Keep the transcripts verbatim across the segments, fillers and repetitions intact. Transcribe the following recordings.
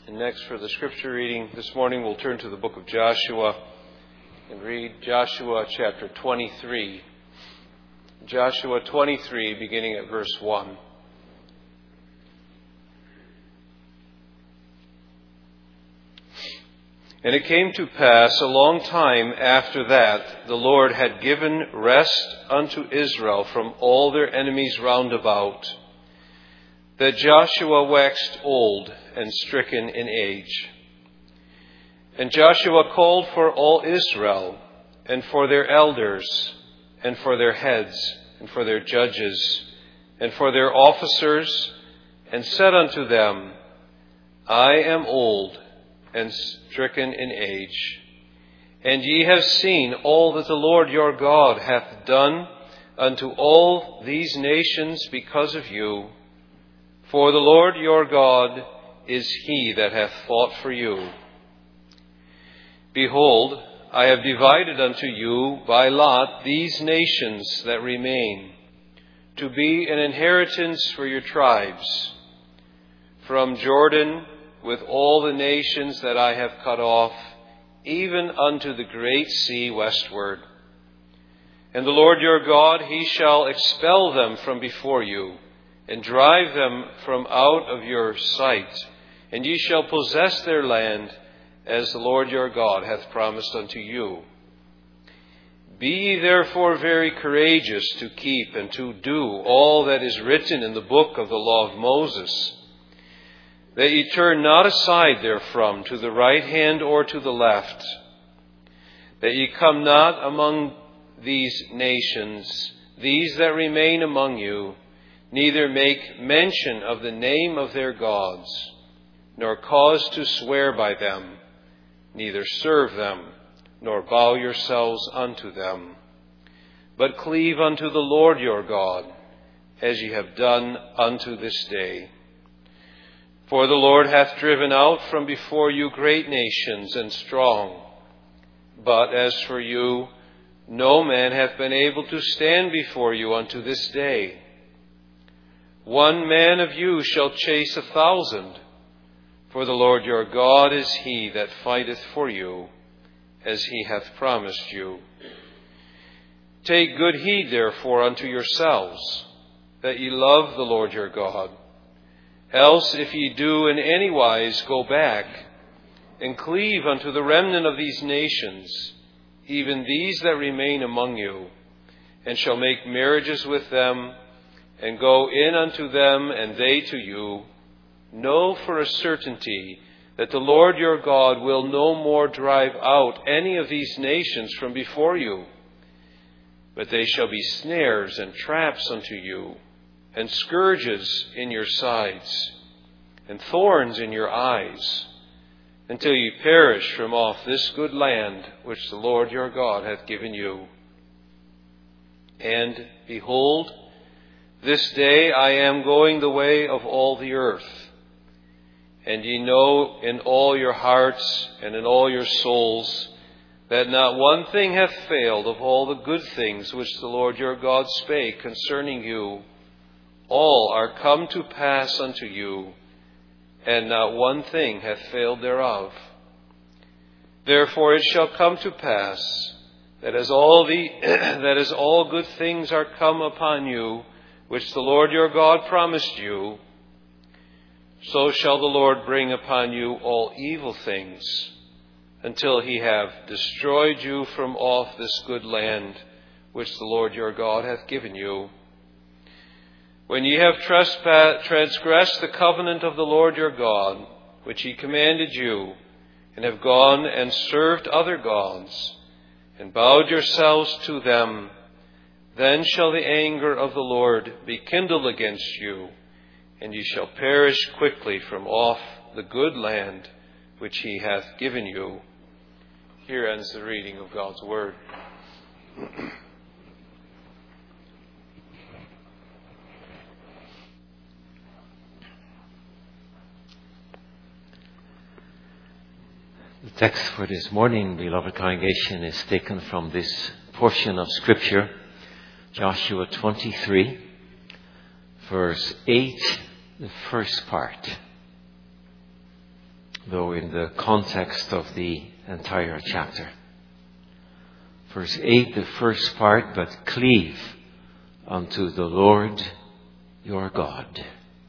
And next, for the scripture reading this morning, we'll turn to the book of Joshua and read Joshua chapter twenty-three. Joshua twenty-three, beginning at verse one. And it came to pass a long time after that the Lord had given rest unto Israel from all their enemies round about, that Joshua waxed old and stricken in age. And Joshua called for all Israel, and for their elders, and for their heads, and for their judges, and for their officers, and said unto them, I am old and stricken in age, and ye have seen all that the Lord your God hath done unto all these nations because of you. For the Lord your God is he that hath fought for you. Behold, I have divided unto you by lot these nations that remain, to be an inheritance for your tribes, from Jordan with all the nations that I have cut off, even unto the great sea westward. And the Lord your God, he shall expel them from before you, and drive them from out of your sight, and ye shall possess their land, as the Lord your God hath promised unto you. Be ye therefore very courageous to keep and to do all that is written in the book of the law of Moses, that ye turn not aside therefrom to the right hand or to the left, that ye come not among these nations, these that remain among you, neither make mention of the name of their gods, nor cause to swear by them, neither serve them, nor bow yourselves unto them, but cleave unto the Lord your God, as ye have done unto this day. For the Lord hath driven out from before you great nations and strong. But as for you, no man hath been able to stand before you unto this day. One man of you shall chase a thousand, for the Lord your God is he that fighteth for you, as he hath promised you. Take good heed therefore unto yourselves, that ye love the Lord your God. Else if ye do in any wise go back, and cleave unto the remnant of these nations, even these that remain among you, and shall make marriages with them, and go in unto them, and they to you, know for a certainty that the Lord your God will no more drive out any of these nations from before you, but they shall be snares and traps unto you, and scourges in your sides, and thorns in your eyes, until ye perish from off this good land which the Lord your God hath given you. And behold, this day I am going the way of all the earth, and ye know in all your hearts and in all your souls that not one thing hath failed of all the good things which the Lord your God spake concerning you. All are come to pass unto you, and not one thing hath failed thereof. Therefore it shall come to pass that as all the that as all good things are come upon you, which the Lord your God promised you, so shall the Lord bring upon you all evil things, until he have destroyed you from off this good land which the Lord your God hath given you. When ye have transgressed the covenant of the Lord your God, which he commanded you, and have gone and served other gods, and bowed yourselves to them, then shall the anger of the Lord be kindled against you, and ye shall perish quickly from off the good land which he hath given you. Here ends the reading of God's word. The text for this morning, beloved congregation, is taken from this portion of Scripture, Joshua twenty-three, verse eight, the first part. though in the context of the entire chapter. Verse eight, the first part, but cleave unto the Lord your God.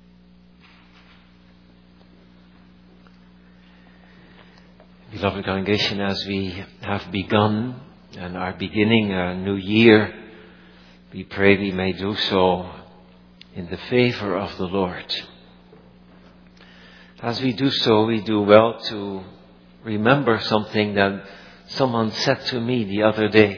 Beloved congregation, as we have begun and are beginning a new year, we pray we may do so in the favor of the Lord. As we do so, we do well to remember something that someone said to me the other day.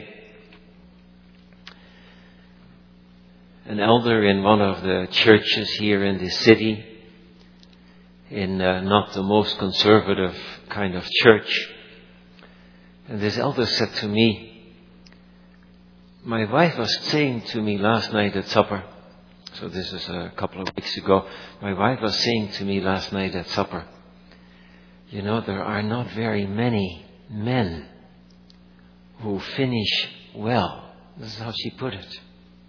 An elder in one of the churches here in the city, in uh, not the most conservative kind of church. And this elder said to me, my wife was saying to me last night at supper, so this is a couple of weeks ago, my wife was saying to me last night at supper, you know, there are not very many men who finish well. This is how she put it.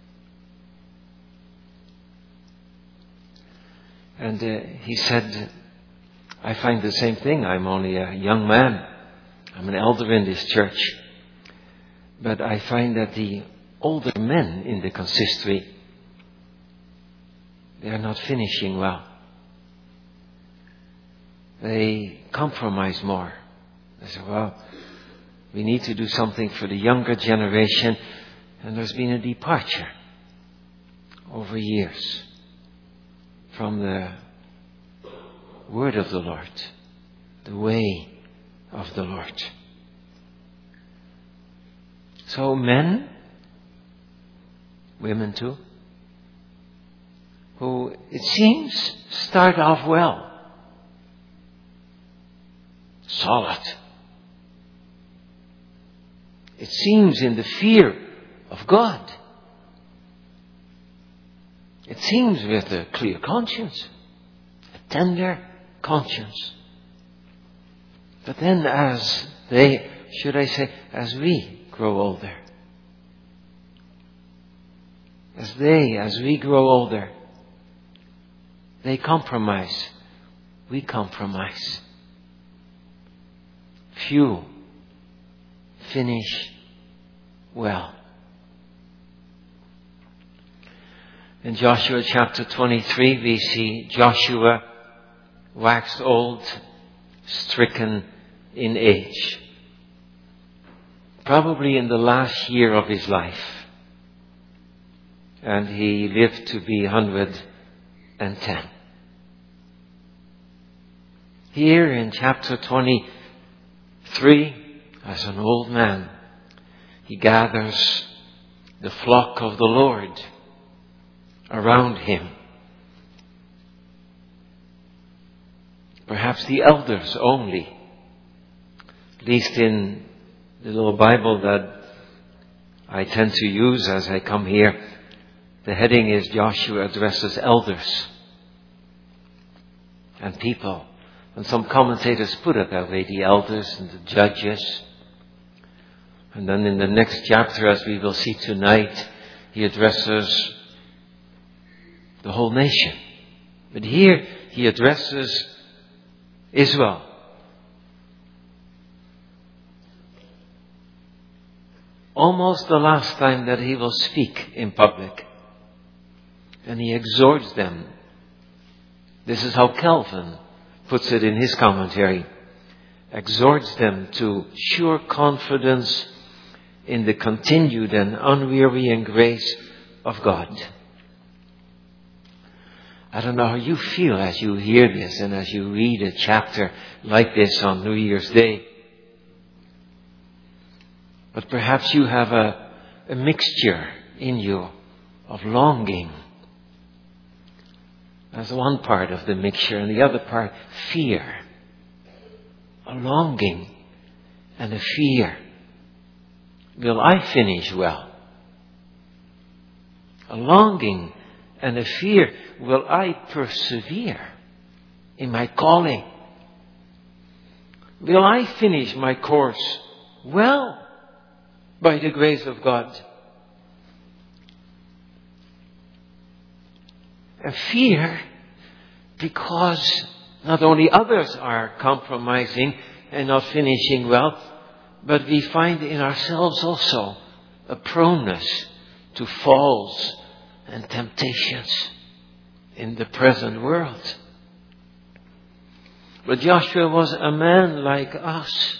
And uh, he said, I find the same thing. I'm only a young man. I'm an elder in this church. But I find that the older men in the consistory, they are not finishing well. They compromise more. I said, well, we need to do something for the younger generation. And there's been a departure over years from the word of the Lord, the way of the Lord. So men, women too, who it seems start off well, solid. It seems in the fear of God. It seems with a clear conscience, a tender conscience. But then as they, should I say, as we grow older, as they, as we grow older, they compromise. We compromise. Few finish well. In Joshua chapter twenty-three, we see Joshua waxed old, stricken in age. Probably in the last year of his life. And he lived to be one hundred ten. Here in chapter twenty-three, as an old man, he gathers the flock of the Lord around him. Perhaps the elders only. At least in the little Bible that I tend to use as I come here, the heading is Joshua addresses elders and people. And some commentators put it that way, the elders and the judges. And then in the next chapter, as we will see tonight, he addresses the whole nation. But here he addresses Israel. Almost the last time that he will speak in public. And he exhorts them. This is how Calvin puts it in his commentary. Exhorts them to sure confidence in the continued and unwearying grace of God. I don't know how you feel as you hear this and as you read a chapter like this on New Year's Day. But perhaps you have a, a mixture in you of longing. That's one part of the mixture, and the other part, fear. A longing and a fear. Will I finish well? A longing and a fear. Will I persevere in my calling? Will I finish my course well by the grace of God? A fear because not only others are compromising and not finishing well, but we find in ourselves also a proneness to falls and temptations in the present world. But Joshua was a man like us.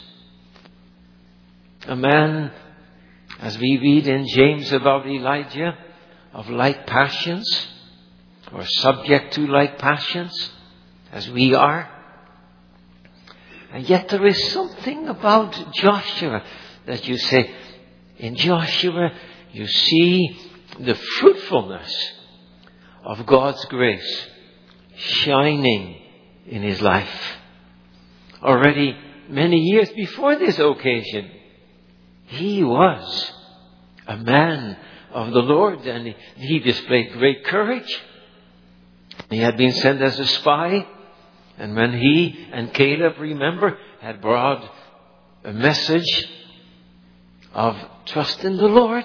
A man, as we read in James about Elijah, of like passions, or subject to like passions, as we are. And yet there is something about Joshua that you say, in Joshua you see the fruitfulness of God's grace shining in his life. Already many years before this occasion, he was a man of the Lord, and he displayed great courage. He had been sent as a spy, and when he and Caleb, remember, had brought a message of trust in the Lord,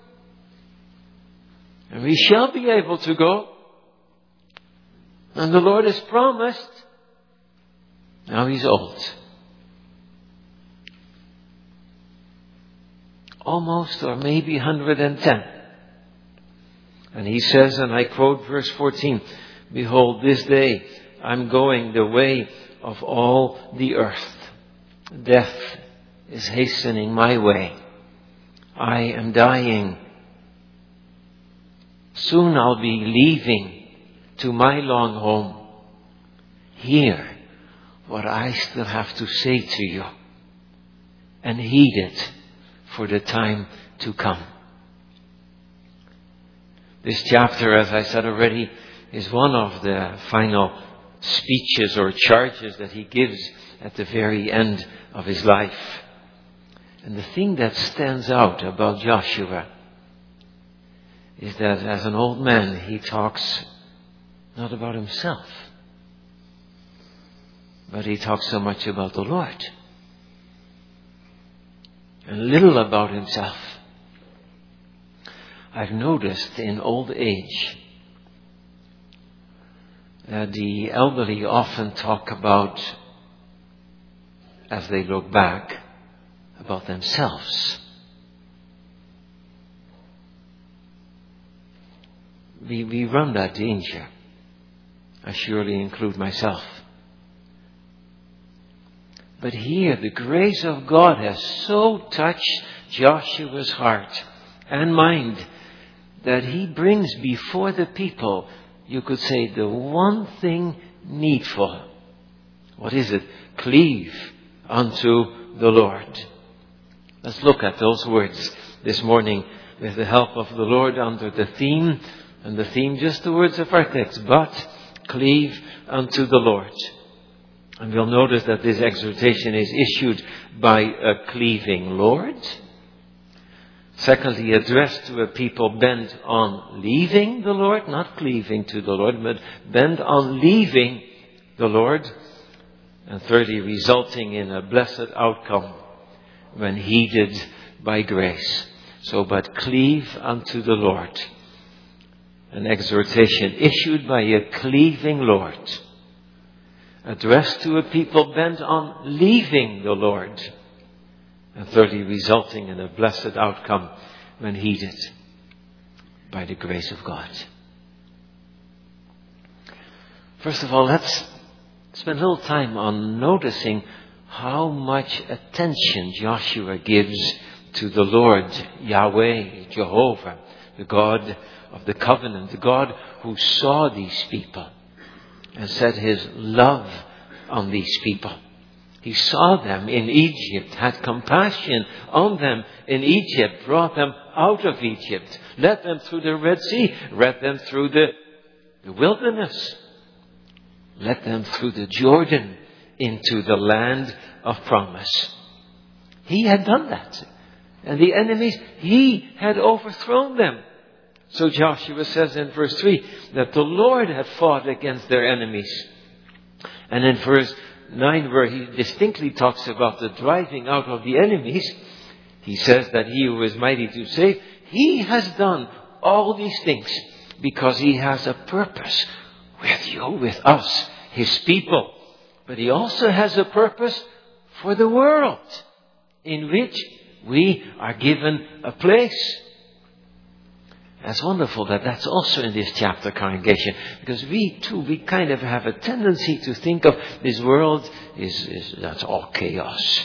and we shall be able to go, and the Lord has promised. Now he's old. Almost, or maybe one hundred ten. And he says, and I quote verse fourteen, "Behold, this day I'm going the way of all the earth. Death is hastening my way. I am dying. Soon I'll be leaving to my long home. Hear what I still have to say to you, and heed it for the time to come." This chapter, as I said already, is one of the final speeches or charges that he gives at the very end of his life. And the thing that stands out about Joshua is that as an old man, he talks not about himself, but he talks so much about the Lord, and little about himself. I've noticed in old age that the elderly often talk about, as they look back, about themselves. We, we run that danger. I surely include myself. But here, the grace of God has so touched Joshua's heart and mind that he brings before the people, you could say, the one thing needful. What is it? Cleave unto the Lord. Let's look at those words this morning with the help of the Lord under the theme, and the theme, just the words of our text, but cleave unto the Lord. And we'll notice that this exhortation is issued by a cleaving Lord. Secondly, addressed to a people bent on leaving the Lord, not cleaving to the Lord, but bent on leaving the Lord. And thirdly, resulting in a blessed outcome when heeded by grace. So, but cleave unto the Lord. An exhortation issued by a cleaving Lord, addressed to a people bent on leaving the Lord. And thirdly, resulting in a blessed outcome when heeded by the grace of God. First of all, let's spend a little time on noticing how much attention Joshua gives to the Lord, Yahweh, Jehovah, the God of the covenant, the God who saw these people and set his love on these people. He saw them in Egypt, had compassion on them in Egypt, brought them out of Egypt, led them through the Red Sea, led them through the, the wilderness, led them through the Jordan into the land of promise. He had done that. And the enemies, he had overthrown them. So Joshua says in verse three that the Lord had fought against their enemies. And in verse nine, where he distinctly talks about the driving out of the enemies, he says that he who is mighty to save, he has done all these things because he has a purpose with you, with us, his people. But he also has a purpose for the world in which we are given a place. That's wonderful that that's also in this chapter, congregation, because we too, we kind of have a tendency to think of this world is, is that's all chaos.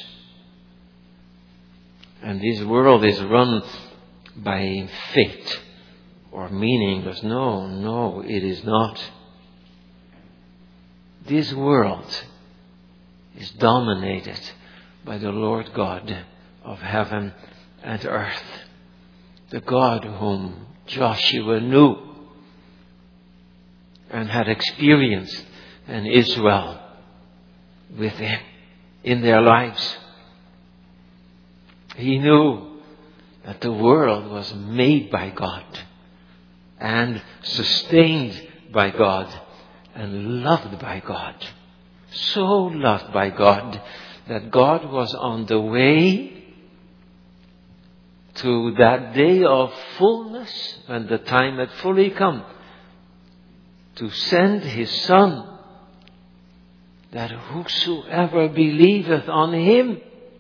And this world is run by fate or meaningless. No, no, it is not. This world is dominated by the Lord God of heaven and earth. The God whom Joshua knew and had experienced, and Israel with him in their lives. He knew that the world was made by God and sustained by God and loved by God. So loved by God that God was on the way to that day of fullness, when the time had fully come, to send His Son, that whosoever believeth on Him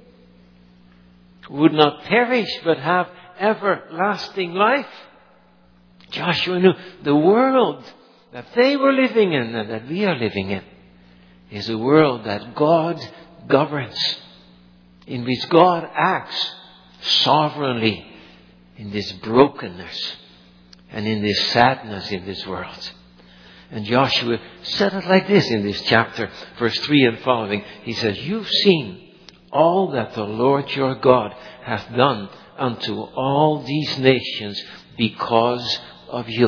would not perish but have everlasting life. Joshua knew the world that they were living in and that we are living in is a world that God governs, in which God acts sovereignly in this brokenness and in this sadness in this world. And Joshua said it like this in this chapter, verse three and following. He says, "You've seen all that the Lord your God hath done unto all these nations because of you."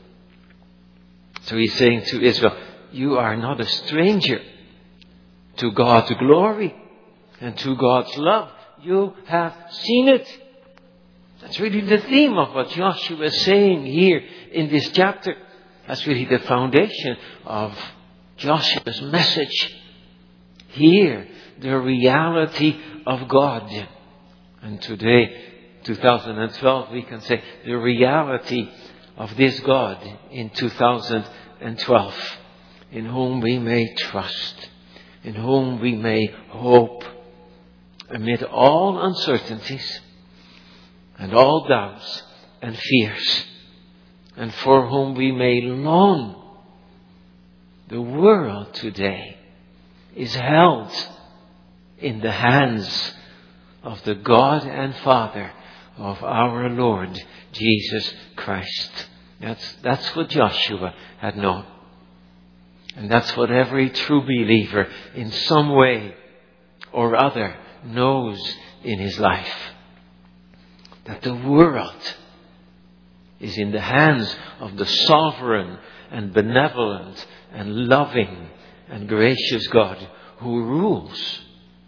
So he's saying to Israel, you are not a stranger to God's glory and to God's love. You have seen it. That's really the theme of what Joshua is saying here in this chapter. That's really the foundation of Joshua's message. Here, the reality of God. And today, two thousand twelve, we can say the reality of this God in two thousand twelve, in whom we may trust, in whom we may hope, amid all uncertainties and all doubts and fears, and for whom we may long. The world today is held in the hands of the God and Father of our Lord Jesus Christ. That's, that's what Joshua had known. And that's what every true believer in some way or other knows in his life. That the world is in the hands of the sovereign and benevolent and loving and gracious God who rules.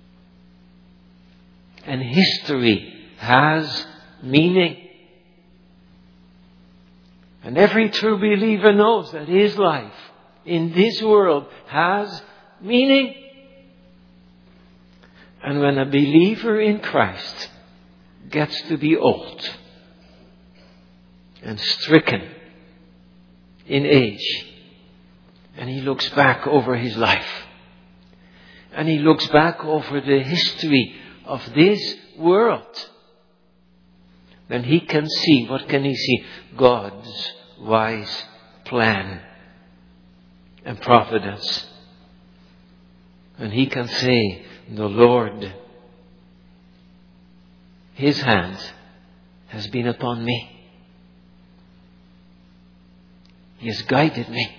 And history has meaning. And every true believer knows that his life in this world has meaning. And when a believer in Christ gets to be old and stricken in age, and he looks back over his life, and he looks back over the history of this world, then he can see, what can he see? God's wise plan and providence. And he can say, the Lord, His hand has been upon me. He has guided me.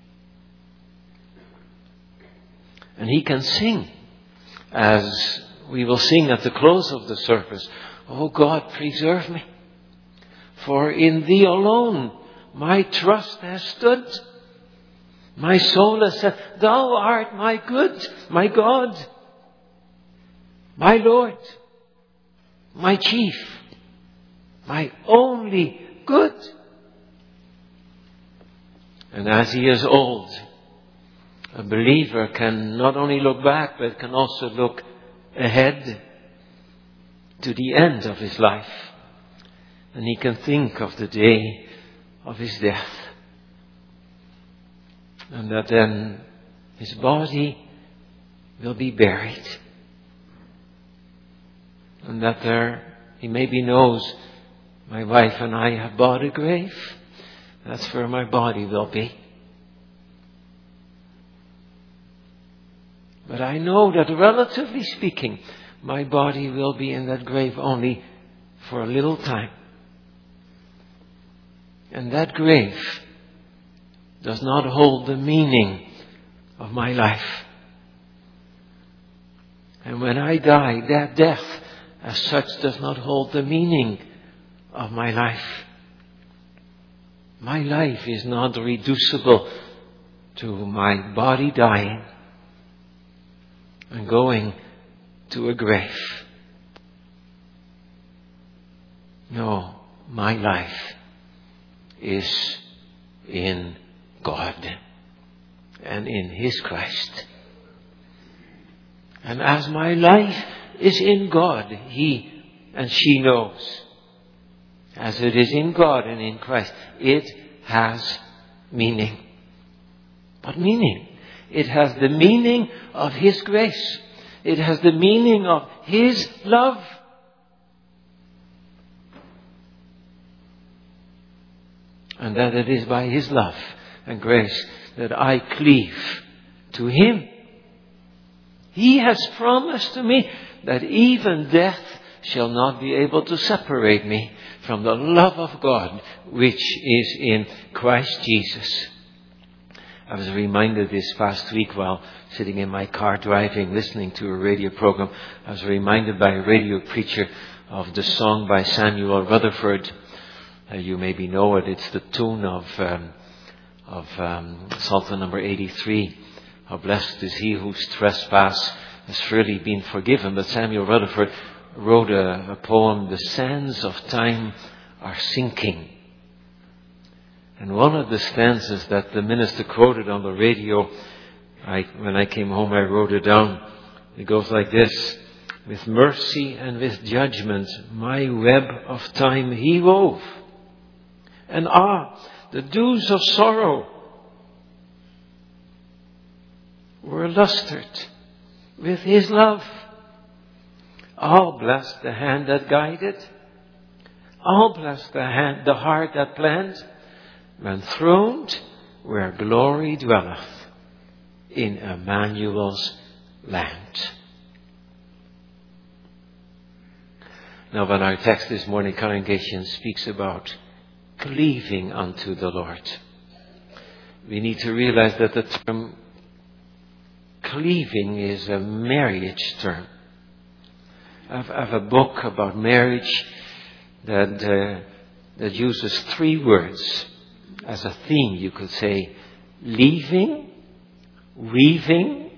And he can sing, as we will sing at the close of the service, "O God, preserve me, for in Thee alone my trust has stood. My soul has said, Thou art my good, my God, my Lord, my chief, my only good." And as he is old, a believer can not only look back, but can also look ahead to the end of his life. And he can think of the day of his death. And that then his body will be buried. And that there, he maybe knows, my wife and I have bought a grave. That's where my body will be. But I know that relatively speaking, my body will be in that grave only for a little time. And that grave does not hold the meaning of my life. And when I die, that death as such does not hold the meaning of my life. My life is not reducible to my body dying and going to a grave. No, my life is in God and in His Christ. And as my life is in God, he and she knows. As it is in God and in Christ, it has meaning. What meaning? It has the meaning of His grace. It has the meaning of His love. And that it is by His love and grace that I cleave to Him. He has promised to me that even death shall not be able to separate me from the love of God which is in Christ Jesus. I was reminded this past week while sitting in my car driving, listening to a radio program, I was reminded by a radio preacher of the song by Samuel Rutherford. Uh, you maybe know it. It's the tune of um, of um, Psalm number eighty-three. How blessed is he whose trespass has freely been forgiven. But Samuel Rutherford wrote a, a poem, The Sands of Time Are Sinking. And one of the stanzas that the minister quoted on the radio, I, when I came home I wrote it down. It goes like this: with mercy and with judgment my web of time He wove. And ah, the dews of sorrow were lustered with His love. All bless the hand that guided. All bless the hand, the heart that planned. When throned where glory dwelleth in Emmanuel's land. Now, when our text this morning, congregation, speaks about cleaving unto the Lord, we need to realize that the term cleaving is a marriage term. I have a book about marriage that uh, that uses three words as a theme. You could say leaving, weaving,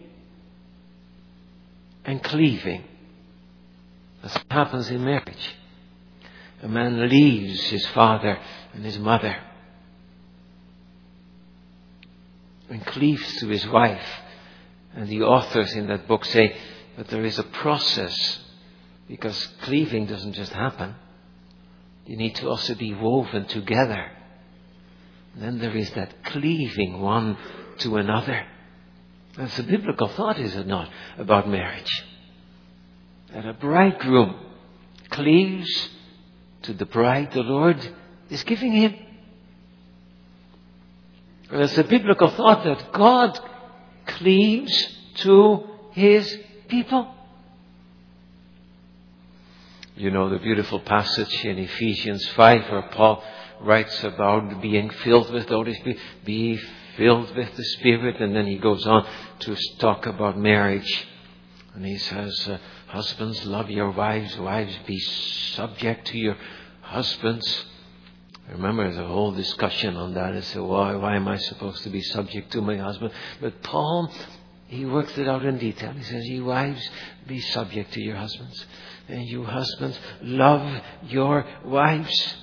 and cleaving. That's what happens in marriage. A man leaves his father and his mother and cleaves to his wife. And the authors in that book say that there is a process, because cleaving doesn't just happen. You need to also be woven together. And then there is that cleaving one to another. That's a biblical thought, is it not, about marriage? That a bridegroom cleaves to the bride the Lord is giving him. Well, it's a biblical thought that God cleaves to His people. You know the beautiful passage in Ephesians five where Paul writes about being filled with the Holy Spirit. Be filled with the Spirit. And then he goes on to talk about marriage. And he says, uh, husbands, love your wives. Wives, be subject to your husbands. I remember there's a whole discussion on that. I said, why, why am I supposed to be subject to my husband? But Paul, he works it out in detail. He says, you wives, be subject to your husbands. And you husbands, love your wives.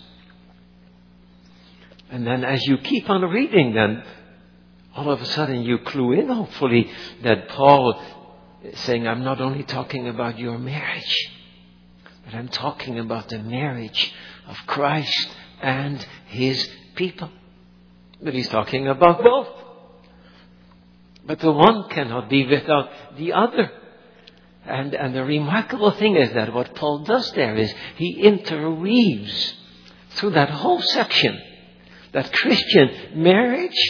And then as you keep on reading, then all of a sudden you clue in, hopefully, that Paul is saying, I'm not only talking about your marriage, but I'm talking about the marriage of Christ and His people. But he's talking about both. But the one cannot be without the other. And, and the remarkable thing is that what Paul does there is he interweaves through that whole section that Christian marriage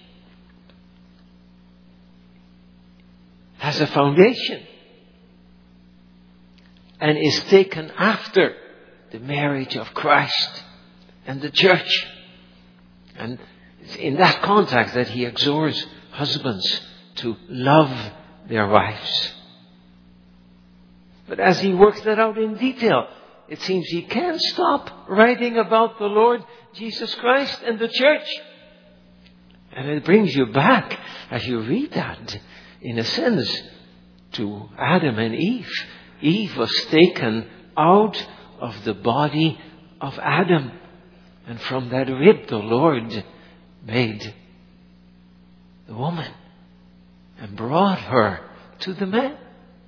has a foundation and is taken after the marriage of Christ and the church. And it's in that context that he exhorts husbands to love their wives. But as he works that out in detail, it seems he can't stop writing about the Lord Jesus Christ and the church. And it brings you back, as you read that, in a sense, to Adam and Eve. Eve was taken out of the body of Adam. And from that rib the Lord made the woman and brought her to the man.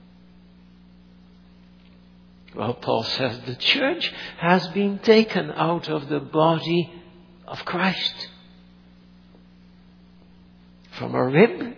Well, Paul says the church has been taken out of the body of Christ. From a rib?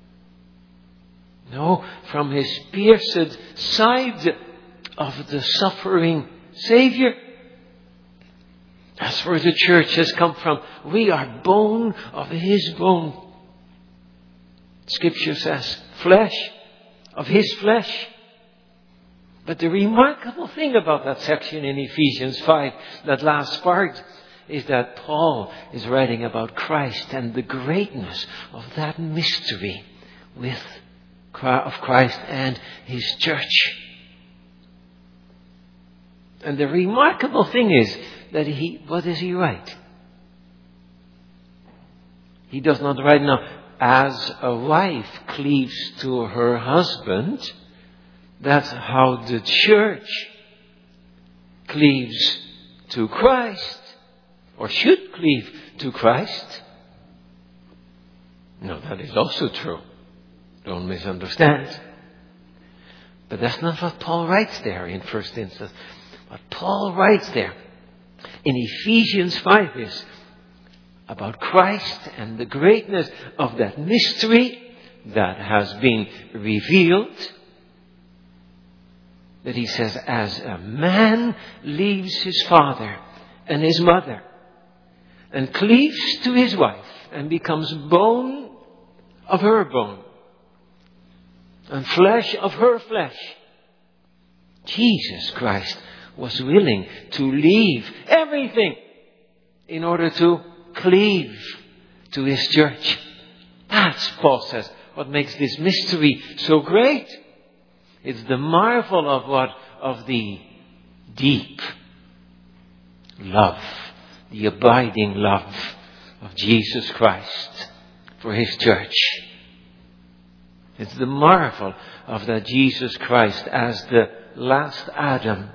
No, from his pierced side of the suffering Savior. That's where the church has come from. We are bone of his bone. Scripture says, flesh of his flesh. But the remarkable thing about that section in Ephesians five, that last part, is that Paul is writing about Christ and the greatness of that mystery with of Christ and his church. And the remarkable thing is that he, what does he write? He does not write now, as a wife cleaves to her husband, that's how the church cleaves to Christ, or should cleave to Christ. No, that is also true. Don't misunderstand. But that's not what Paul writes there in first instance. What Paul writes there in Ephesians five is about Christ and the greatness of that mystery that has been revealed. That he says, as a man leaves his father and his mother and cleaves to his wife and becomes bone of her bone and flesh of her flesh, Jesus Christ was willing to leave everything in order to cleave to his church. That's, Paul says, what makes this mystery so great. It's the marvel of what? Of the deep love, the abiding love of Jesus Christ for his church. It's the marvel of that Jesus Christ as the last Adam.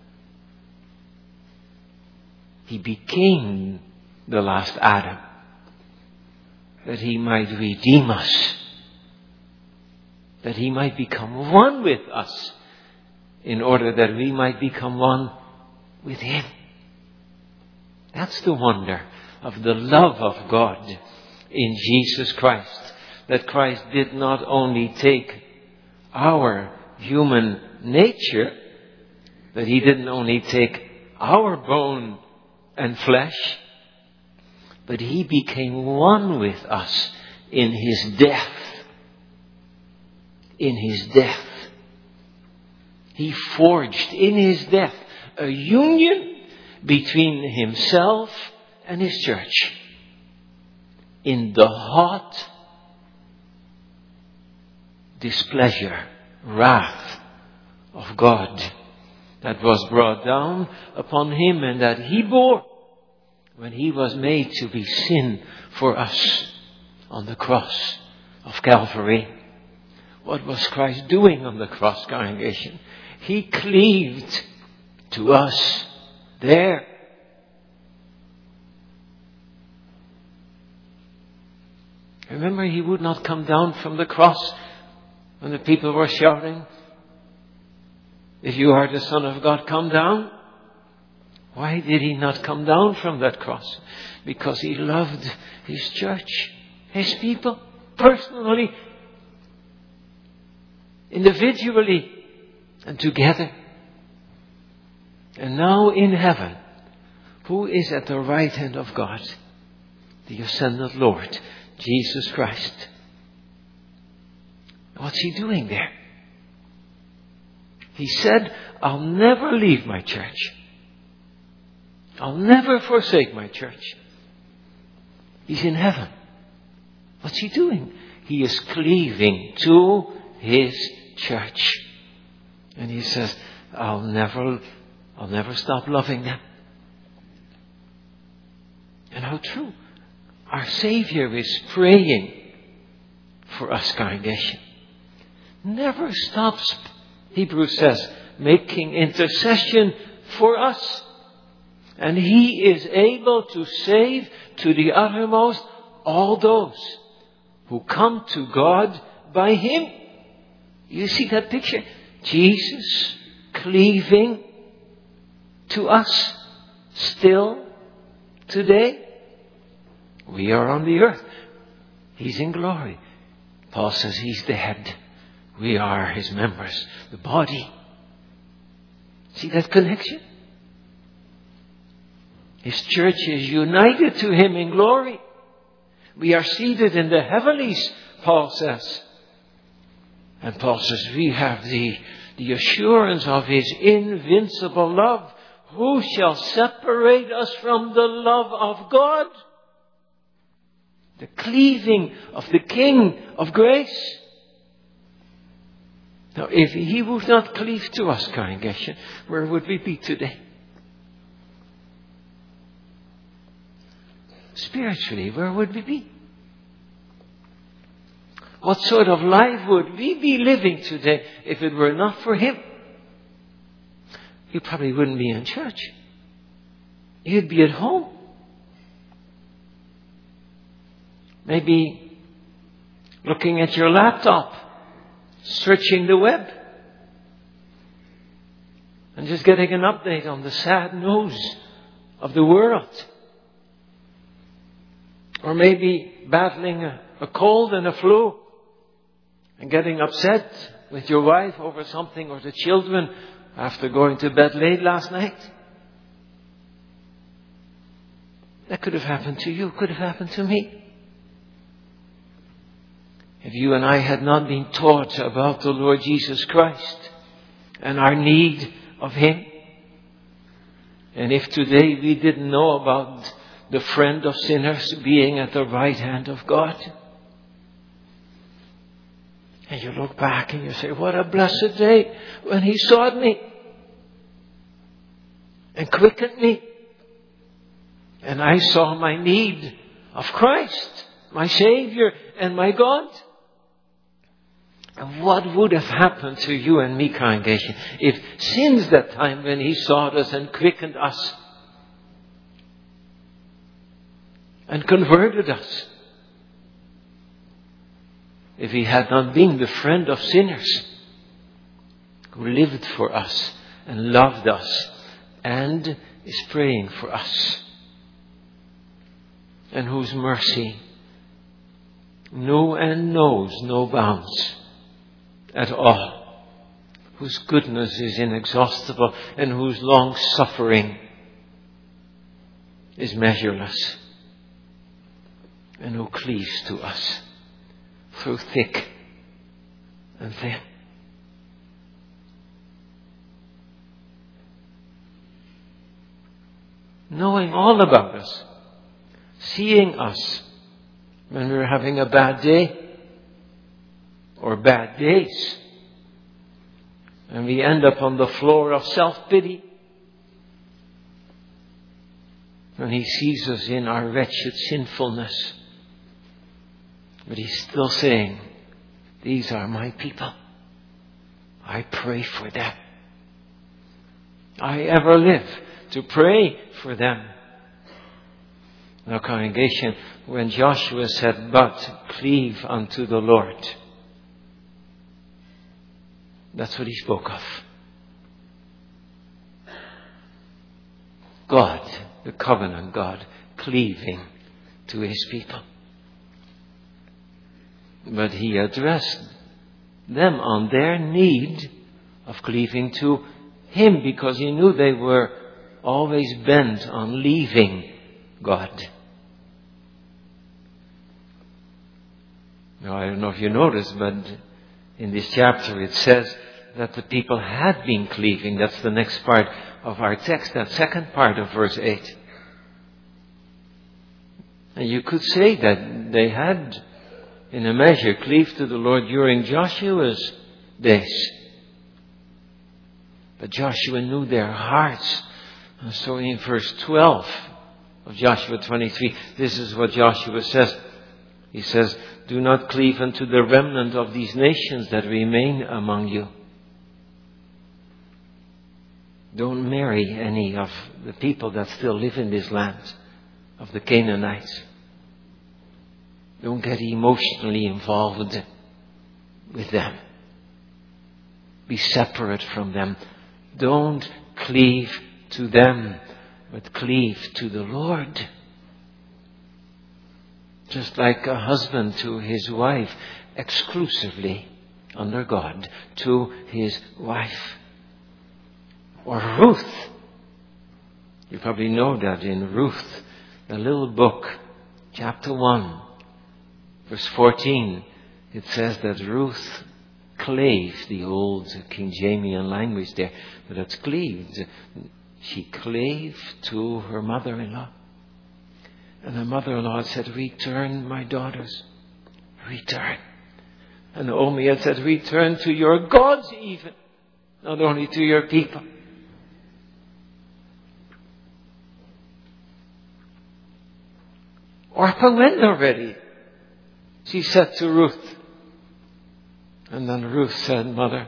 He became the last Adam that he might redeem us, that he might become one with us in order that we might become one with him. That's the wonder of the love of God in Jesus Christ. That Christ did not only take our human nature, that he didn't only take our bone and flesh, but he became one with us in his death. In his death. He forged in his death a union between himself and his church. In the hot displeasure, wrath of God that was brought down upon him and that he bore when he was made to be sin for us on the cross of Calvary. What was Christ doing on the cross, congregation? He cleaved to us there. Remember, he would not come down from the cross when the people were shouting, "If you are the Son of God, come down." Why did he not come down from that cross? Because he loved his church, his people, personally individually and together. And now in heaven, who is at the right hand of God? The ascended Lord, Jesus Christ. What's he doing there? He said, I'll never leave my church. I'll never forsake my church. He's in heaven. What's he doing? He is cleaving to his church. And he says, I'll never, I'll never stop loving them. And how true. Our Savior is praying for us, congregation. Never stops, Hebrews says, making intercession for us. And he is able to save to the uttermost all those who come to God by him. You see that picture? Jesus cleaving to us still today. We are on the earth. He's in glory. Paul says he's the head. We are his members, the body. See that connection? His church is united to him in glory. We are seated in the heavenlies, Paul says. And Paul says we have the, the assurance of his invincible love. Who shall separate us from the love of God? The cleaving of the King of grace. Now, if he would not cleave to us, congregation, where would we be today? Spiritually, where would we be? What sort of life would we be living today if it were not for him? You probably wouldn't be in church. You'd be at home. Maybe looking at your laptop, searching the web, and just getting an update on the sad news of the world. Or maybe battling a, a cold and a flu and getting upset with your wife over something, or the children after going to bed late last night. That could have happened to you, could have happened to me. If you and I had not been taught about the Lord Jesus Christ and our need of him, and if today we didn't know about the friend of sinners being at the right hand of God, and you look back and you say, what a blessed day when he sought me and quickened me, and I saw my need of Christ, my Savior and my God. And what would have happened to you and me, congregation, if since that time when he sought us and quickened us and converted us, if he had not been the friend of sinners who lived for us and loved us and is praying for us, and whose mercy knew and knows no bounds at all, whose goodness is inexhaustible, and whose long suffering is measureless, and who cleaves to us through thick and thin. Knowing all about us, seeing us when we're having a bad day or bad days, and we end up on the floor of self-pity, when he sees us in our wretched sinfulness. But he's still saying, these are my people. I pray for them. I ever live to pray for them. Now, congregation, when Joshua said, but cleave unto the Lord, that's what he spoke of. God, the covenant God, cleaving to his people. But he addressed them on their need of cleaving to Him, because He knew they were always bent on leaving God. Now, I don't know if you noticed, but in this chapter it says that the people had been cleaving. That's the next part of our text, that second part of verse eight. And you could say that they had, in a measure, cleaved to the Lord during Joshua's days. But Joshua knew their hearts. And so in verse twelve of Joshua twenty-three, this is what Joshua says. He says, "Do not cleave unto the remnant of these nations that remain among you." Don't marry any of the people that still live in this land, of the Canaanites. Don't get emotionally involved with them. Be separate from them. Don't cleave to them, but cleave to the Lord. Just like a husband to his wife, exclusively under God, to his wife. Or Ruth. You probably know that in Ruth, the little book, chapter one, verse fourteen, it says that Ruth clave, the old King Jamesian language there, but it's cleaved. She clave to her mother-in-law. And the mother-in-law said, "Return, my daughters, return." And Naomi had said, "Return to your gods even, not only to your people." Orpah went already, she said to Ruth. And then Ruth said, "Mother,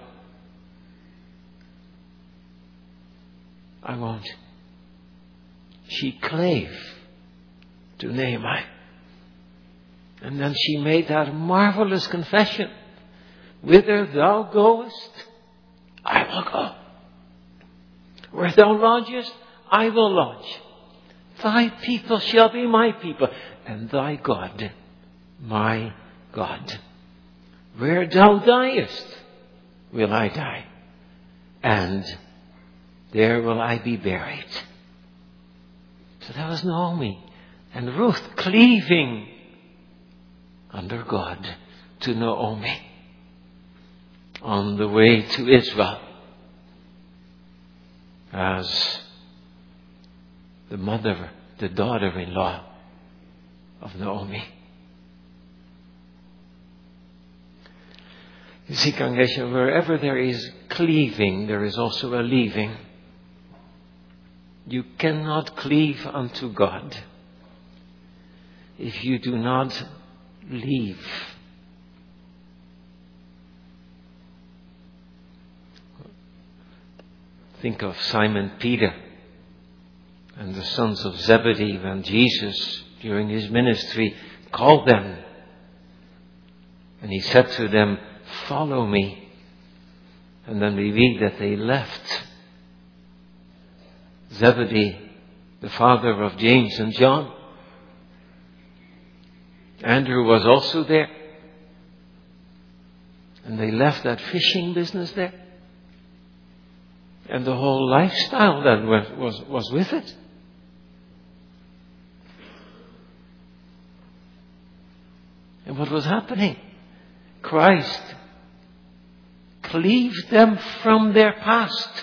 I won't." She clave to Nehemiah. And then she made that marvelous confession. "Whither thou goest, I will go. Where thou lodgest, I will lodge. Thy people shall be my people, and thy God, my God. Where thou diest, will I die, and there will I be buried." So that was Naomi and Ruth cleaving under God to Naomi on the way to Israel as the mother, the daughter-in-law of Naomi. You see, congregation, wherever there is cleaving, there is also a leaving. You cannot cleave unto God if you do not leave. Think of Simon Peter and the sons of Zebedee when Jesus, during his ministry, called them. And he said to them, "Follow me." And then we read that they left. Zebedee, the father of James and John. Andrew was also there. And they left that fishing business there. And the whole lifestyle that was, was, was with it. And what was happening? Christ cleaved them from their past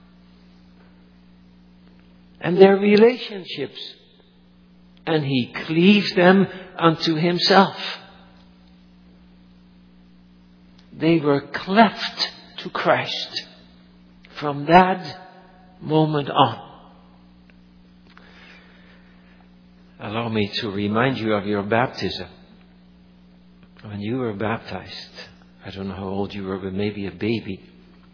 and their relationships, and He cleaved them unto Himself. They were cleft to Christ from that moment on. Allow me to remind you of your baptism. When you were baptized, I don't know how old you were, but maybe a baby,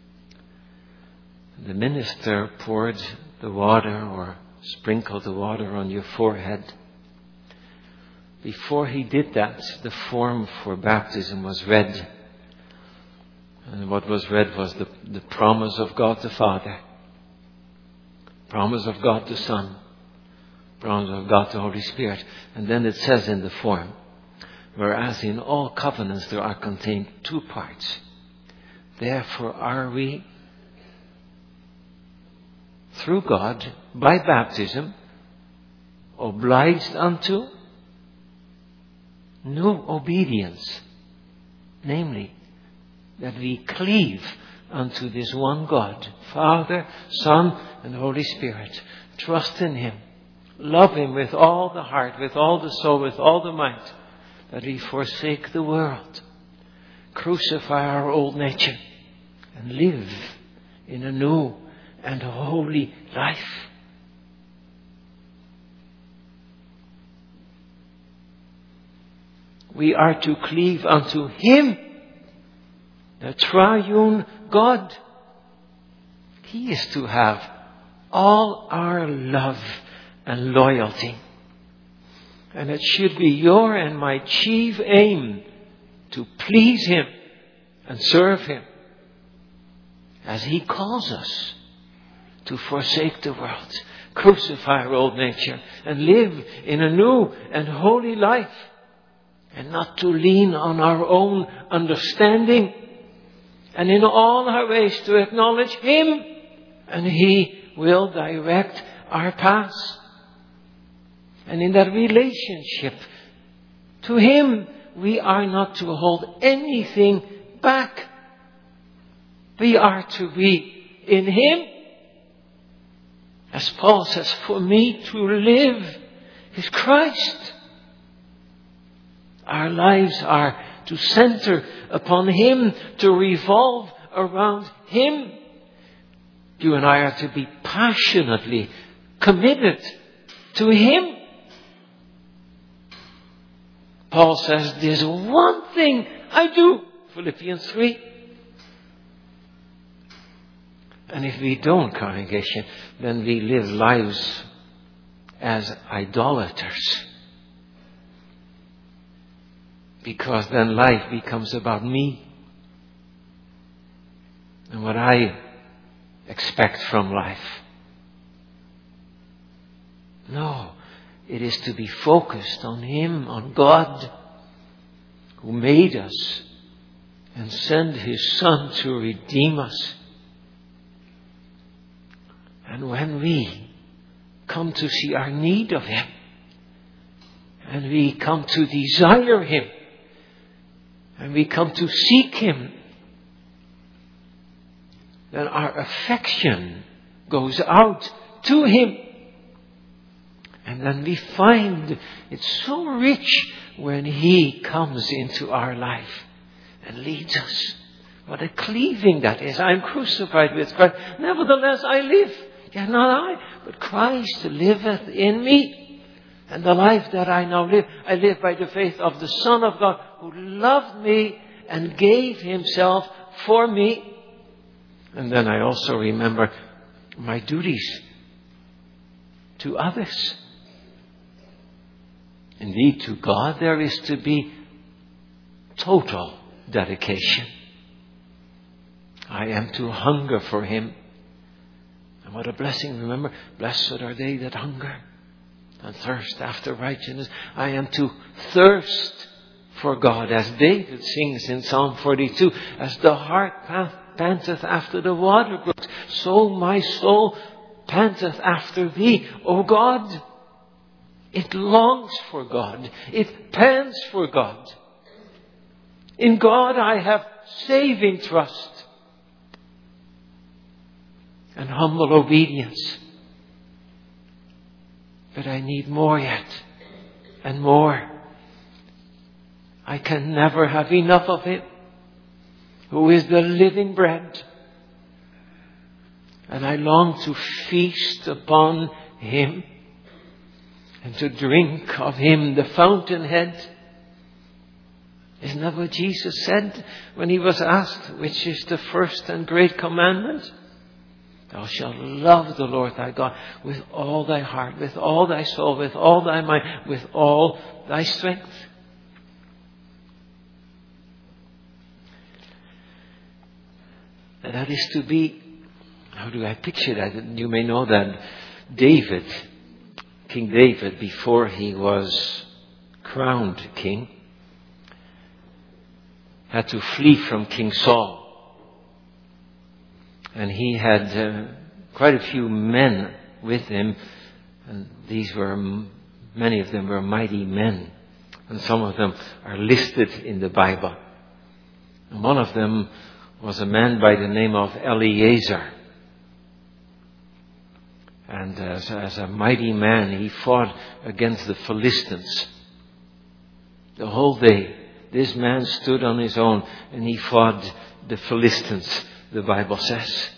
the minister poured the water or sprinkled the water on your forehead. Before he did that, the form for baptism was read. And what was read was the, the promise of God the Father, promise of God the Son, promise of God the Holy Spirit. And then it says in the form, "Whereas in all covenants there are contained two parts, Therefore are we, through God, by baptism, obliged unto new obedience. Namely, that we cleave unto this one God, Father, Son, and Holy Spirit. Trust in Him. Love Him with all the heart, with all the soul, with all the might. That we forsake the world. Crucify our old nature. And live in a new and holy life. We are to cleave unto Him, the triune God. He is to have all our love and loyalty. And it should be your and my chief aim to please Him and serve Him as He calls us to forsake the world, crucify our old nature, and live in a new and holy life, and not to lean on our own understanding, and in all our ways to acknowledge Him, and He will direct our paths. And in that relationship to Him, we are not to hold anything back. We are to be in Him. As Paul says, for me to live is Christ. Our lives are to center upon Him, to revolve around Him. You and I are to be passionately committed to Him. Paul says, there's one thing I do. Philippians three. And if we don't, congregation, then we live lives as idolaters. Because then life becomes about me and what I expect from life. No, it is to be focused on Him, on God, who made us and sent His Son to redeem us. And when we come to see our need of Him, and we come to desire Him, and we come to seek Him, then our affection goes out to Him. And then we find it's so rich when He comes into our life and leads us. What a cleaving that is. I am crucified with Christ. Nevertheless I live. Yet not I, but Christ liveth in me. And the life that I now live, I live by the faith of the Son of God, who loved me and gave Himself for me. And then I also remember my duties to others. Indeed, to God there is to be total dedication. I am to hunger for Him. And what a blessing. Remember, blessed are they that hunger and thirst after righteousness. I am to thirst for God, as David sings in Psalm forty-two, as the hart panteth after the water brooks, so my soul panteth after Thee, O God. It longs for God. It pants for God. In God I have saving trust and humble obedience. But I need more yet, and more. I can never have enough of Him, who is the living bread. And I long to feast upon Him and to drink of Him, the fountainhead. Isn't that what Jesus said when He was asked, which is the first and great commandment? Thou shalt love the Lord thy God with all thy heart, with all thy soul, with all thy mind, with all thy strength. And that is to be, how do I picture that? You may know that David, King David, before he was crowned king, had to flee from King Saul. And he had uh, quite a few men with him. And these were, many of them were mighty men. And some of them are listed in the Bible. And one of them was a man by the name of Eleazar. And as, as a mighty man, he fought against the Philistines. The whole day, this man stood on his own and he fought the Philistines, the Bible says.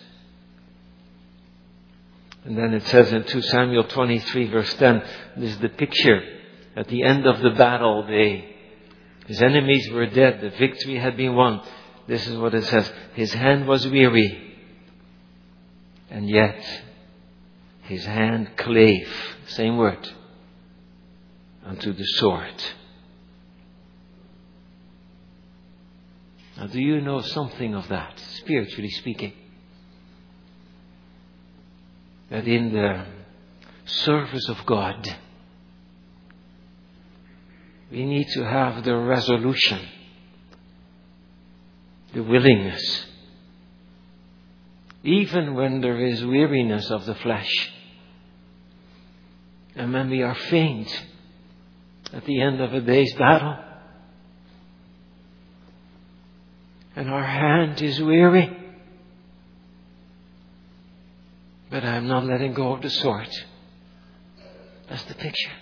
And then it says in Second Samuel twenty-three verse ten, this is the picture. At the end of the battle, they, his enemies were dead. The victory had been won. This is what it says. His hand was weary. And yet, his hand clave, same word, unto the sword. Now, do you know something of that, spiritually speaking? That in the service of God, we need to have the resolution, the willingness, even when there is weariness of the flesh. And when we are faint at the end of a day's battle, and our hand is weary, but I'm not letting go of the sword. That's the picture.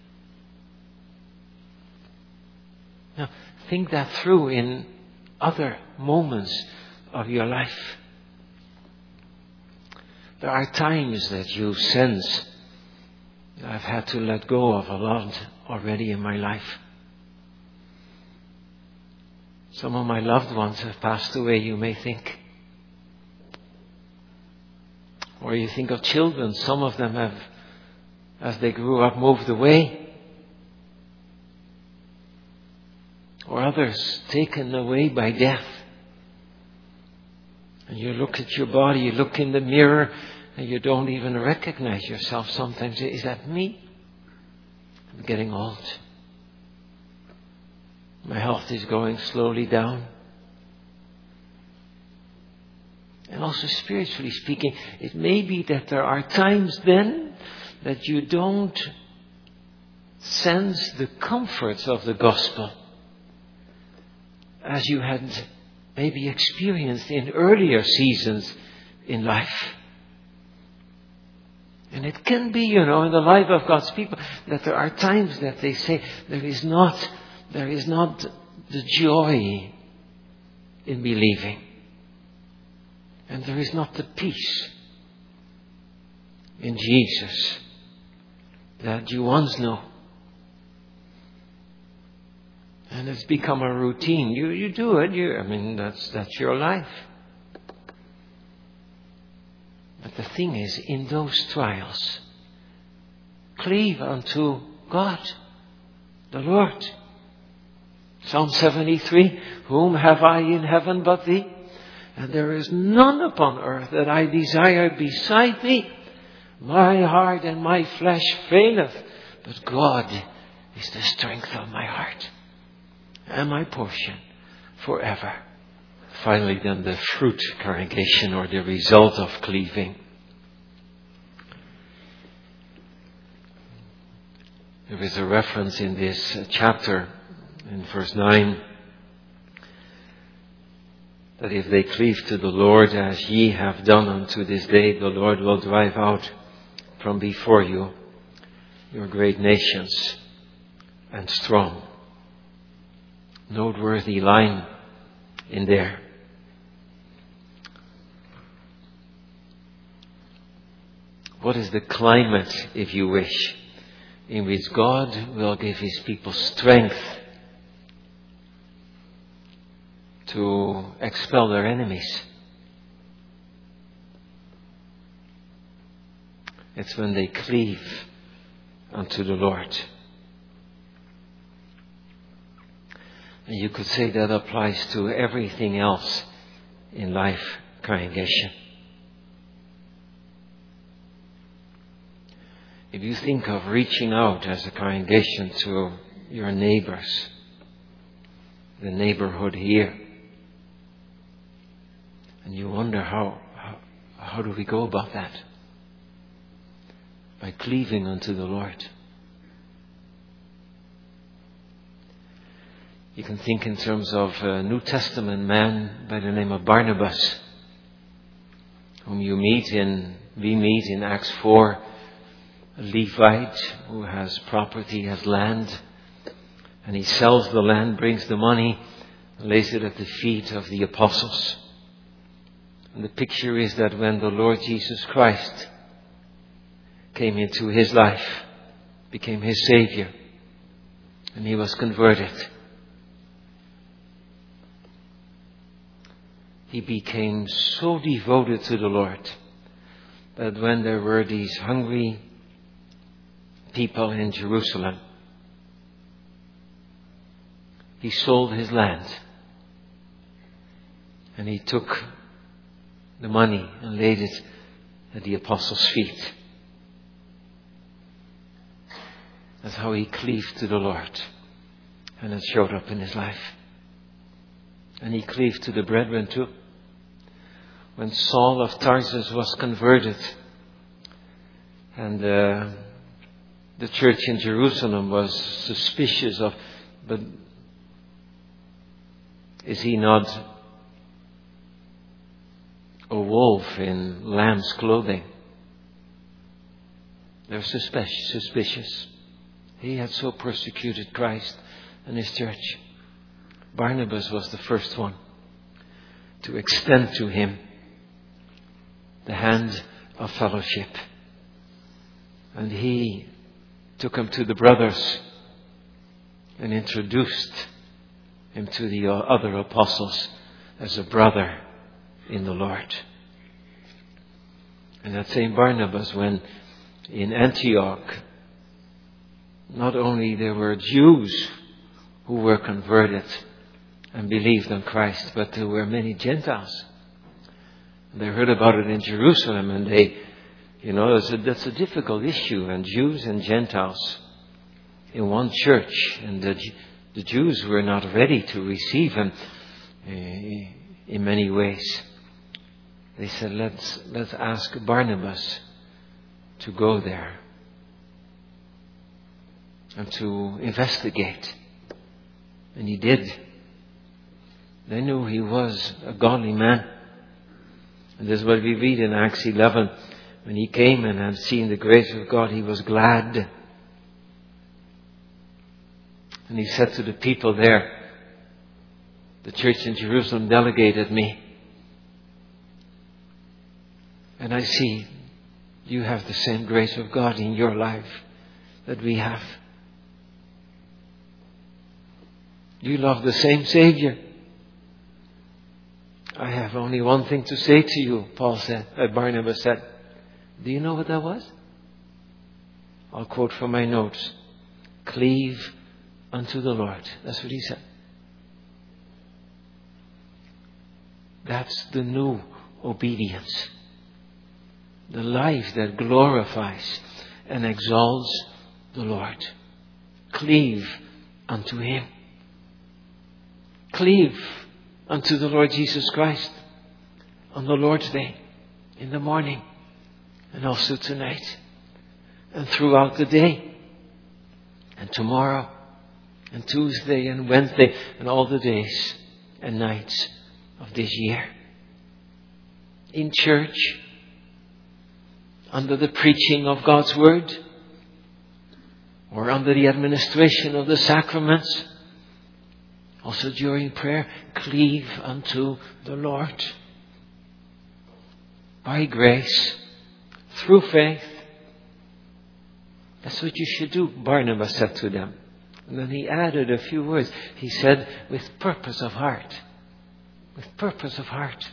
Now, think that through in other moments of your life. There are times that you sense I've had to let go of a lot already in my life. Some of my loved ones have passed away, you may think. Or you think of children, some of them have, as they grew up, moved away. Or others taken away by death. And you look at your body, you look in the mirror, and you don't even recognize yourself sometimes. Is that me? I'm getting old. My health is going slowly down. And also spiritually speaking, it may be that there are times then that you don't sense the comforts of the gospel as you had maybe experienced in earlier seasons in life. And it can be, you know, in the life of God's people that there are times that they say there is not, there is not the joy in believing. And there is not the peace in Jesus that you once knew. And it's become a routine. You you do it. You I mean that's that's your life. But the thing is, in those trials, cleave unto God, the Lord. Psalm seventy-three, whom have I in heaven but thee? And there is none upon earth that I desire beside thee. My heart and my flesh faileth, but God is the strength of my heart and my portion forever. Finally, then the fruit, congregation, or the result of cleaving. There is a reference in this chapter, in verse nine, that if they cleave to the Lord as ye have done unto this day, the Lord will drive out from before you your great nations and strong. Noteworthy line in there. What is the climate, if you wish, in which God will give His people strength to expel their enemies? It's when they cleave unto the Lord. And you could say that applies to everything else in life, congregation. If you think of reaching out as a congregation to your neighbors, the neighborhood here, and you wonder how, how How do we go about that? By cleaving unto the Lord. You can think in terms of a New Testament man by the name of Barnabas, whom you meet in, we meet in Acts four, a Levite who has property, has land, and he sells the land, brings the money, lays it at the feet of the apostles. And the picture is that when the Lord Jesus Christ came into his life, became his Savior, and he was converted, he became so devoted to the Lord that when there were these hungry people in Jerusalem, he sold his land and he took the money and laid it at the apostles' feet. That's how he cleaved to the Lord, and it showed up in his life. And he cleaved to the brethren too. When Saul of Tarsus was converted, and uh, the church in Jerusalem was suspicious of, but is he not a wolf in lamb's clothing? They're suspicious. suspicious. He had so persecuted Christ and his church. Barnabas was the first one to extend to him the hand of fellowship. And he took him to the brothers and introduced him to the other apostles as a brother in the Lord. And that same Barnabas, when in Antioch, not only there were Jews who were converted and believed on Christ, but there were many Gentiles. They heard about it in Jerusalem, and they, you know, that's a, that's a difficult issue, and Jews and Gentiles in one church, and the, the Jews were not ready to receive him uh, in many ways. They said, let's, let's ask Barnabas to go there and to investigate. And he did. They knew he was a godly man. And this is what we read in Acts eleven. When he came and had seen the grace of God, he was glad. And he said to the people there, the church in Jerusalem delegated me. And I see you have the same grace of God in your life that we have. You love the same Savior. I have only one thing to say to you, Paul said, uh, Barnabas said. Do you know what that was? I'll quote from my notes. Cleave unto the Lord. That's what he said. That's the new obedience. The life that glorifies and exalts the Lord. Cleave unto Him. Cleave unto the Lord Jesus Christ on the Lord's Day, in the morning, and also tonight, and throughout the day, and tomorrow, and Tuesday, and Wednesday, and all the days and nights of this year. In church, under the preaching of God's Word, or under the administration of the sacraments, also during prayer, cleave unto the Lord. By grace, through faith. That's what you should do, Barnabas said to them. And then he added a few words. He said, with purpose of heart. With purpose of heart.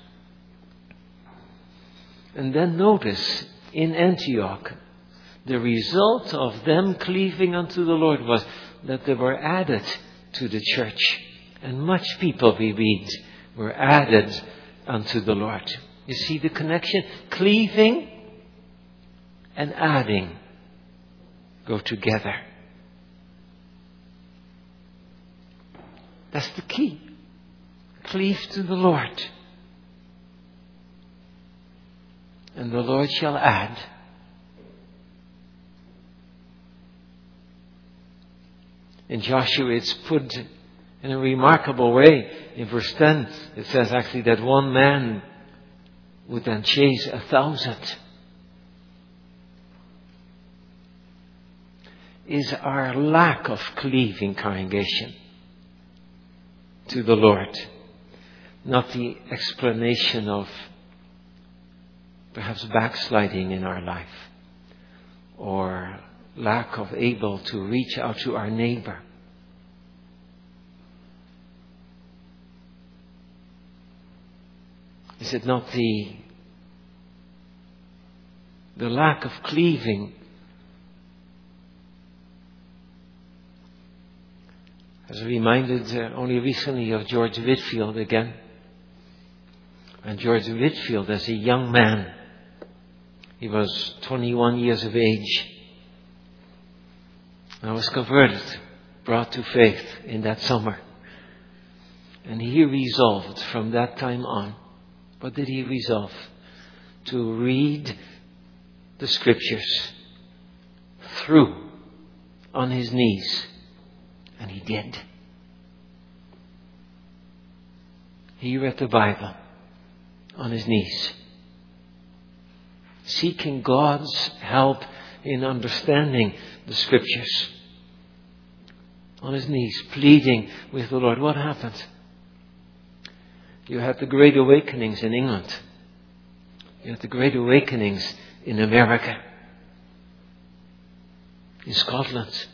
And then notice, in Antioch, the result of them cleaving unto the Lord was that they were added to the church. And much people, we read, were added unto the Lord. You see the connection? Cleaving and adding go together. That's the key. Cleave to the Lord. and the Lord shall add. In Joshua it's put in a remarkable way. In verse ten it says actually that one man would then chase a thousand. Is our lack of cleaving, congregation, to the Lord not the explanation of perhaps backsliding in our life or lack of able to reach out to our neighbor? Is it not the the lack of cleaving? I was reminded uh, only recently of George Whitefield again. And George Whitefield, as a young man, he was twenty-one years of age. I was converted, brought to faith in that summer. And he resolved from that time on. What did he resolve? To read the Scriptures through on his knees. And he did. He read the Bible on his knees, seeking God's help in understanding the Scriptures. On his knees, pleading with the Lord. What happened? You had the Great Awakenings in England. You had the Great Awakenings in America, in Scotland.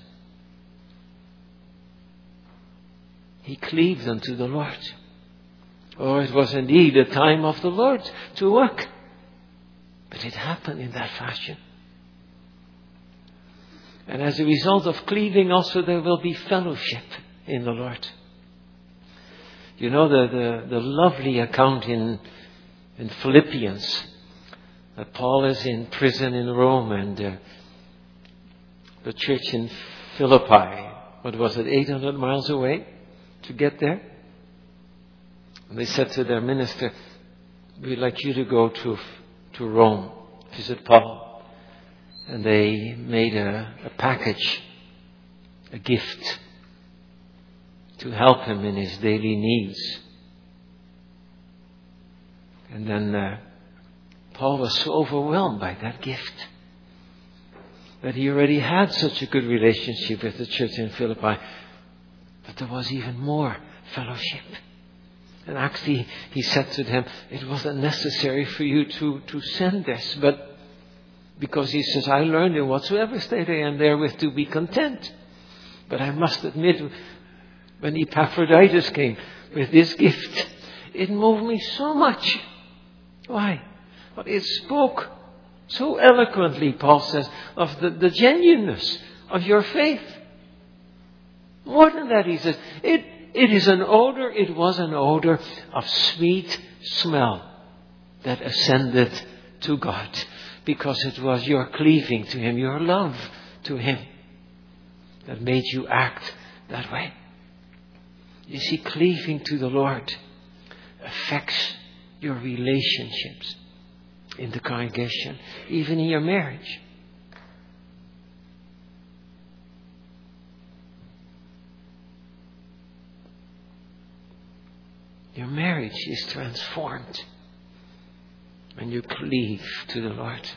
He cleaved unto the Lord. Oh, it was indeed a time of the Lord to work. But it happened in that fashion. And as a result of cleaving also there will be fellowship in the Lord. You know the, the, the lovely account in, in Philippians that Paul is in prison in Rome and uh, the church in Philippi, what was it, eight hundred miles away to get there? And they said to their minister, we'd like you to go to, to Rome, visit Paul. And they made a, a package, a gift, to help him in his daily needs. And then uh, Paul was so overwhelmed by that gift that he already had such a good relationship with the church in Philippi, but there was even more fellowship. And actually, he said to them, it wasn't necessary for you to, to send this, but because he says, I learned in whatsoever state I am therewith to be content. But I must admit, when Epaphroditus came with this gift, it moved me so much. Why? Well, it spoke so eloquently, Paul says, of the, the genuineness of your faith. More than that, he says, it, it is an odor, it was an odor of sweet smell that ascended to God. Because it was your cleaving to Him, your love to Him, that made you act that way. You see, cleaving to the Lord affects your relationships in the congregation, even in your marriage. Your marriage is transformed when you cleave to the Lord.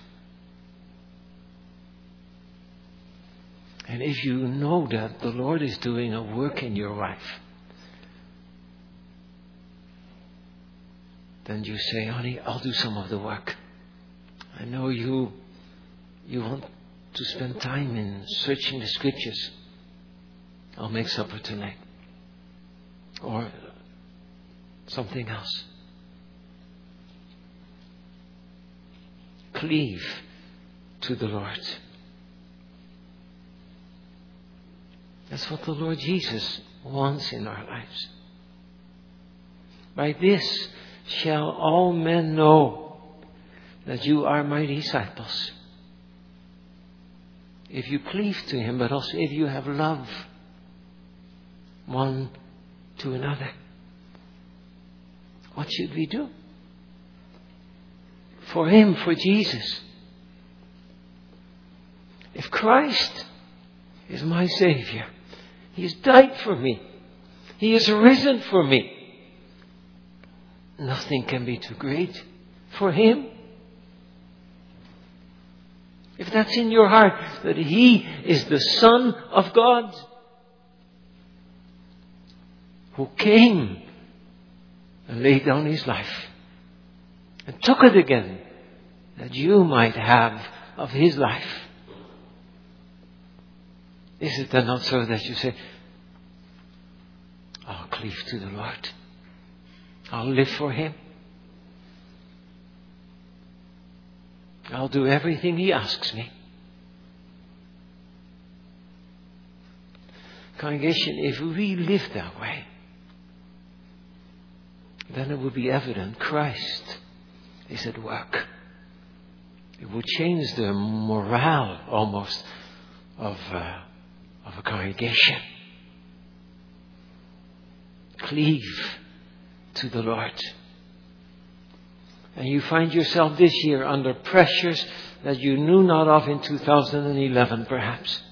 And if you know that the Lord is doing a work in your life, then you say, honey, I'll do some of the work. I know you, you want to spend time in searching the Scriptures. I'll make supper tonight. Or something else. Cleave to the Lord. That's what the Lord Jesus wants in our lives. By this shall all men know that you are my disciples. If you cleave to Him, but also if you have love one to another. What should we do? For Him, for Jesus. If Christ is my Savior, He has died for me. He has risen for me. Nothing can be too great for Him. If that's in your heart, that He is the Son of God, who came and laid down His life and took it again, that you might have of His life. Is it then not so that you say, I'll cleave to the Lord. I'll live for Him. I'll do everything He asks me. Congregation, if we live that way, then it will be evident Christ is at work. It will change the morale almost of, uh, of a congregation. Cleave to the Lord. And you find yourself this year under pressures that you knew not of in two thousand eleven perhaps.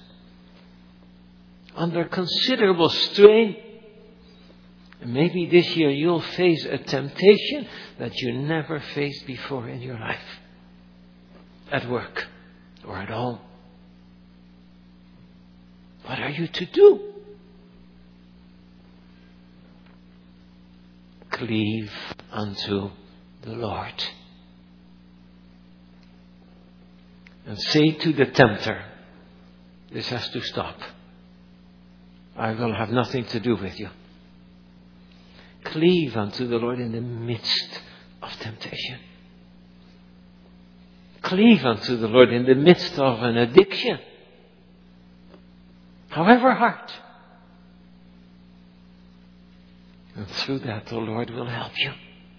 Under considerable strain. And maybe this year you'll face a temptation that you never faced before in your life. At work or at home. What are you to do? Cleave unto the Lord. And say to the tempter, this has to stop. I will have nothing to do with you. Cleave unto the Lord in the midst of temptation. Cleave unto the Lord in the midst of an addiction. However hard. And through that the Lord will help you.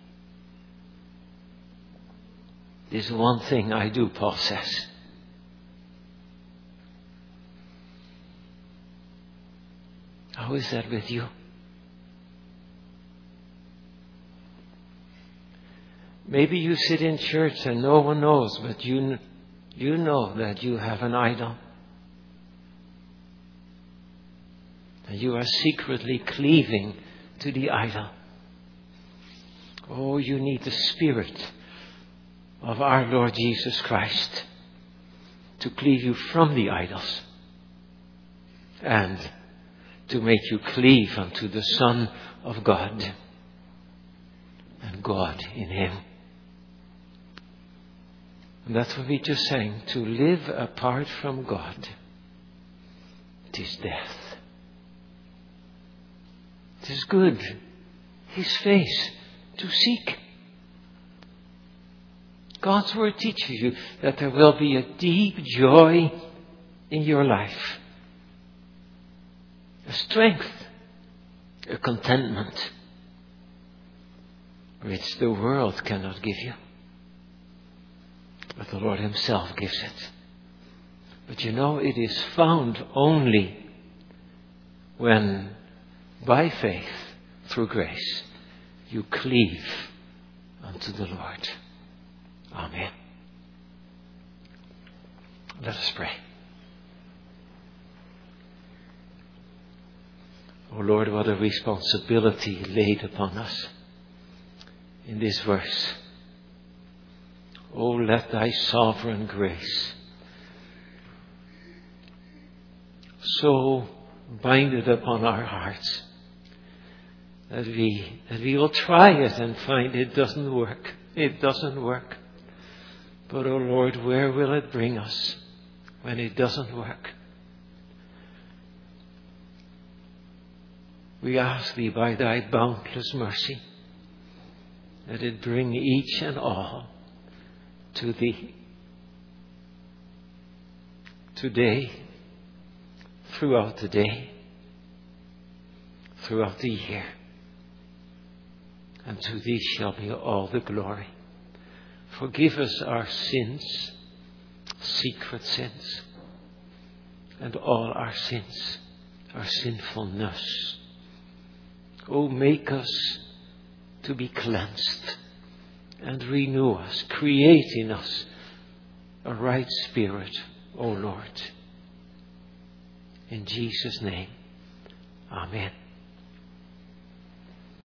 This one thing I do, Paul says. How is that with you? Maybe you sit in church and no one knows, but you, you know that you have an idol. And you are secretly cleaving to the idol. Oh, you need the Spirit of our Lord Jesus Christ to cleave you from the idols and to make you cleave unto the Son of God and God in Him. And that's what we just sang. To live apart from God, it is death. It is good, His face to seek. God's Word teaches you that there will be a deep joy in your life. A strength, a contentment, which the world cannot give you. But the Lord Himself gives it. But you know, it is found only when, by faith, through grace, you cleave unto the Lord. Amen. Let us pray. Oh Lord, what a responsibility laid upon us in this verse. Oh, let Thy sovereign grace so bind it upon our hearts that we, that we will try it and find it doesn't work. It doesn't work. But, oh Lord, where will it bring us when it doesn't work? We ask Thee by Thy boundless mercy that it bring each and all to Thee. Today, throughout the day, throughout the year. And to Thee shall be all the glory. Forgive us our sins, secret sins, and all our sins, our sinfulness. Oh, make us to be cleansed and renew us, create in us a right spirit, O Lord. In Jesus' name, amen.